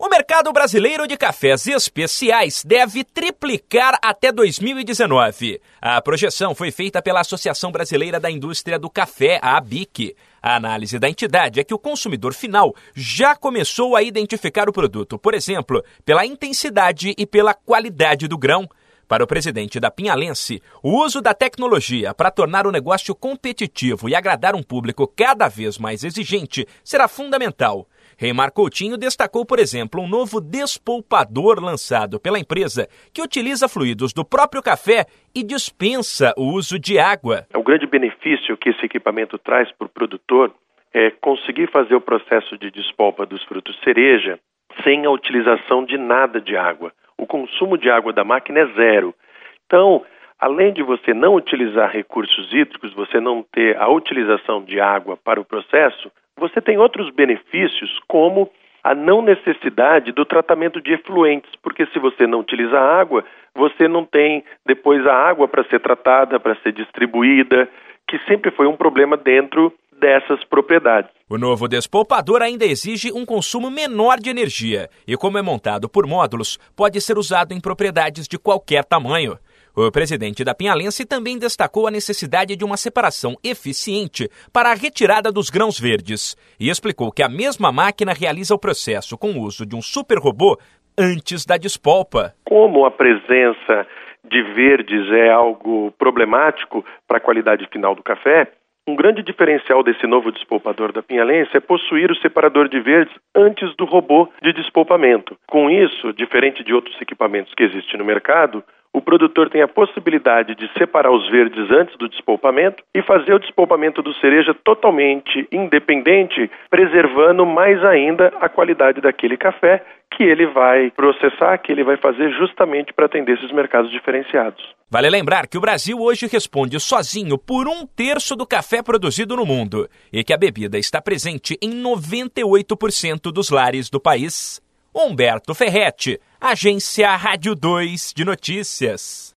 O mercado brasileiro de cafés especiais deve triplicar até 2019. A projeção foi feita pela Associação Brasileira da Indústria do Café, a ABIC. A análise da entidade é que o consumidor final já começou a identificar o produto, por exemplo, pela intensidade e pela qualidade do grão. Para o presidente da Pinhalense, o uso da tecnologia para tornar o negócio competitivo e agradar um público cada vez mais exigente será fundamental. Reimar Coutinho destacou, por exemplo, um novo despolpador lançado pela empresa que utiliza fluidos do próprio café e dispensa o uso de água. O grande benefício que esse equipamento traz para o produtor é conseguir fazer o processo de despolpa dos frutos cereja sem a utilização de nada de água. O consumo de água da máquina é zero. Então, além de você não utilizar recursos hídricos, você não ter a utilização de água para o processo, você tem outros benefícios, como a não necessidade do tratamento de efluentes, porque se você não utiliza água, você não tem depois a água para ser tratada, para ser distribuída, que sempre foi um problema dentro dessas propriedades. O novo despolpador ainda exige um consumo menor de energia e, como é montado por módulos, pode ser usado em propriedades de qualquer tamanho. O presidente da Pinhalense também destacou a necessidade de uma separação eficiente para a retirada dos grãos verdes e explicou que a mesma máquina realiza o processo com o uso de um super-robô antes da despolpa. Como a presença de verdes é algo problemático para a qualidade final do café, um grande diferencial desse novo despolpador da Pinhalense é possuir o separador de verdes antes do robô de despolpamento. Com isso, diferente de outros equipamentos que existem no mercado, o produtor tem a possibilidade de separar os verdes antes do despolpamento e fazer o despolpamento do cereja totalmente independente, preservando mais ainda a qualidade daquele café que ele vai processar, que ele vai fazer justamente para atender esses mercados diferenciados. Vale lembrar que o Brasil hoje responde sozinho por 1/3 do café produzido no mundo e que a bebida está presente em 98% dos lares do país. Humberto Ferretti, Agência Rádio 2 de Notícias.